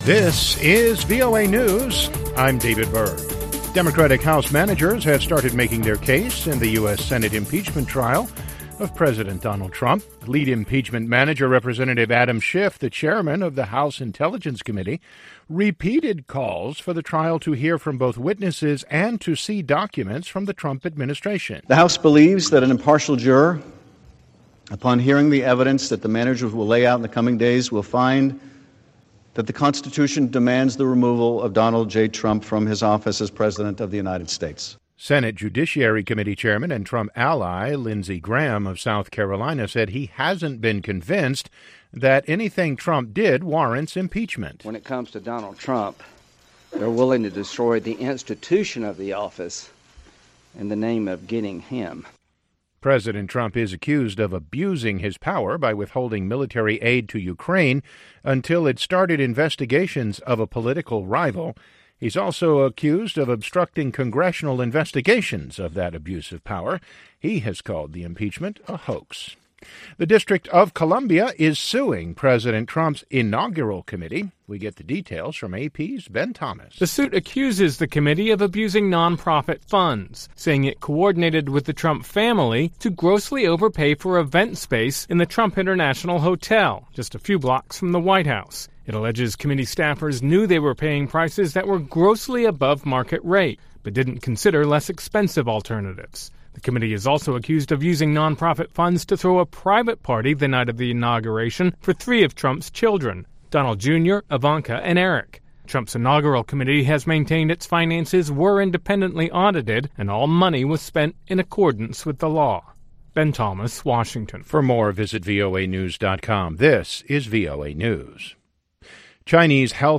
This is VOA News. I'm David Berg. Democratic House managers have started making their case in the U.S. Senate impeachment trial of President Donald Trump. Lead impeachment manager Representative Adam Schiff, the chairman of the House Intelligence Committee, repeated calls for the trial to hear from both witnesses and to see documents from the Trump administration. The House believes that an impartial juror, upon hearing the evidence that the managers will lay out in the coming days, will find that the Constitution demands the removal of Donald J. Trump from his office as President of the United States. Senate Judiciary Committee Chairman and Trump ally Lindsey Graham of South Carolina said he hasn't been convinced that anything Trump did warrants impeachment. When it comes to Donald Trump, they're willing to destroy the institution of the office in the name of getting him. President Trump is accused of abusing his power by withholding military aid to Ukraine until it started investigations of a political rival. He's also accused of obstructing congressional investigations of that abuse of power. He has called the impeachment a hoax. The District of Columbia is suing President Trump's inaugural committee. We get the details from AP's Ben Thomas. The suit accuses the committee of abusing nonprofit funds, saying it coordinated with the Trump family to grossly overpay for event space in the Trump International Hotel, just a few blocks from the White House. It alleges committee staffers knew they were paying prices that were grossly above market rate, but didn't consider less expensive alternatives. The committee is also accused of using nonprofit funds to throw a private party the night of the inauguration for 3 of Trump's children, Donald Jr., Ivanka, and Eric. Trump's inaugural committee has maintained its finances were independently audited and all money was spent in accordance with the law. Ben Thomas, Washington. For more, visit voanews.com. This is VOA News. Chinese health